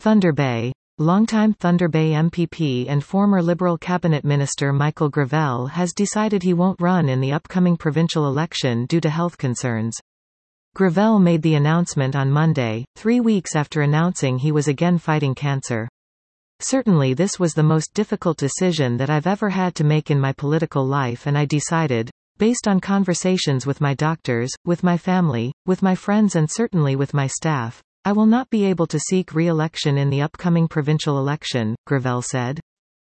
Thunder Bay. Longtime Thunder Bay MPP and former Liberal cabinet minister Michael Gravel has decided he won't run in the upcoming provincial election due to health concerns. Gravel made the announcement on Monday, 3 weeks after announcing he was again fighting cancer. Certainly this was the most difficult decision that I've ever had to make in my political life, and I decided, based on conversations with my doctors, with my family, with my friends and certainly with my staff, I will not be able to seek re-election in the upcoming provincial election, Gravel said.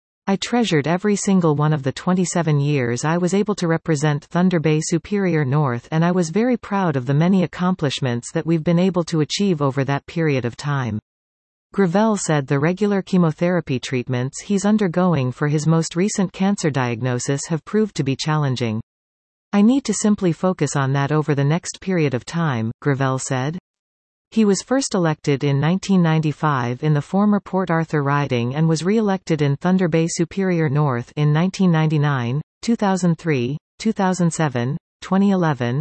I treasured every single one of the 27 years I was able to represent Thunder Bay Superior North, and I was very proud of the many accomplishments that we've been able to achieve over that period of time. Gravel said the regular chemotherapy treatments he's undergoing for his most recent cancer diagnosis have proved to be challenging. I need to simply focus on that over the next period of time, Gravel said. He was first elected in 1995 in the former Port Arthur riding and was re-elected in Thunder Bay Superior North in 1999, 2003, 2007, 2011,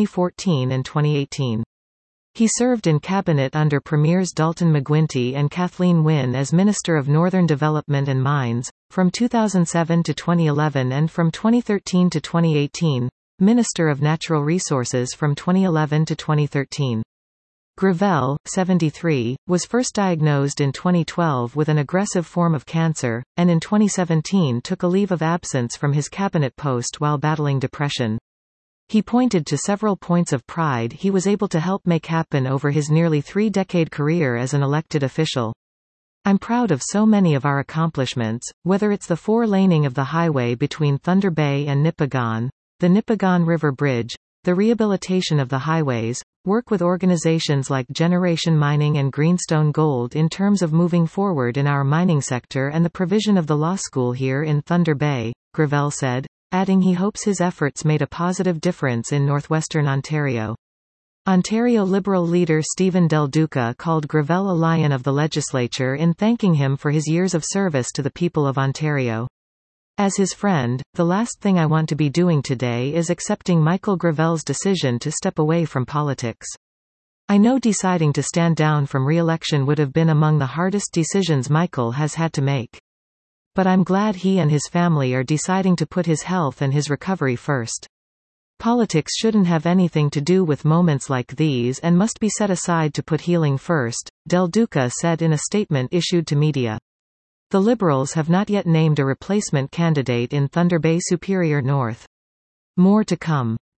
2014 and 2018. He served in cabinet under Premiers Dalton McGuinty and Kathleen Wynne as Minister of Northern Development and Mines, from 2007 to 2011 and from 2013 to 2018, Minister of Natural Resources from 2011 to 2013. Gravel, 73, was first diagnosed in 2012 with an aggressive form of cancer, and in 2017 took a leave of absence from his cabinet post while battling depression. He pointed to several points of pride he was able to help make happen over his nearly 3-decade career as an elected official. I'm proud of so many of our accomplishments, whether it's the 4-laning of the highway between Thunder Bay and Nipigon, the Nipigon River Bridge, the rehabilitation of the highways, work with organizations like Generation Mining and Greenstone Gold in terms of moving forward in our mining sector, and the provision of the law school here in Thunder Bay, Gravel said, adding he hopes his efforts made a positive difference in northwestern Ontario. Ontario Liberal leader Stephen Del Duca called Gravel a lion of the legislature in thanking him for his years of service to the people of Ontario. As his friend, the last thing I want to be doing today is accepting Michael Gravel's decision to step away from politics. I know deciding to stand down from re-election would have been among the hardest decisions Michael has had to make. But I'm glad he and his family are deciding to put his health and his recovery first. Politics shouldn't have anything to do with moments like these and must be set aside to put healing first, Del Duca said in a statement issued to media. The Liberals have not yet named a replacement candidate in Thunder Bay Superior North. More to come.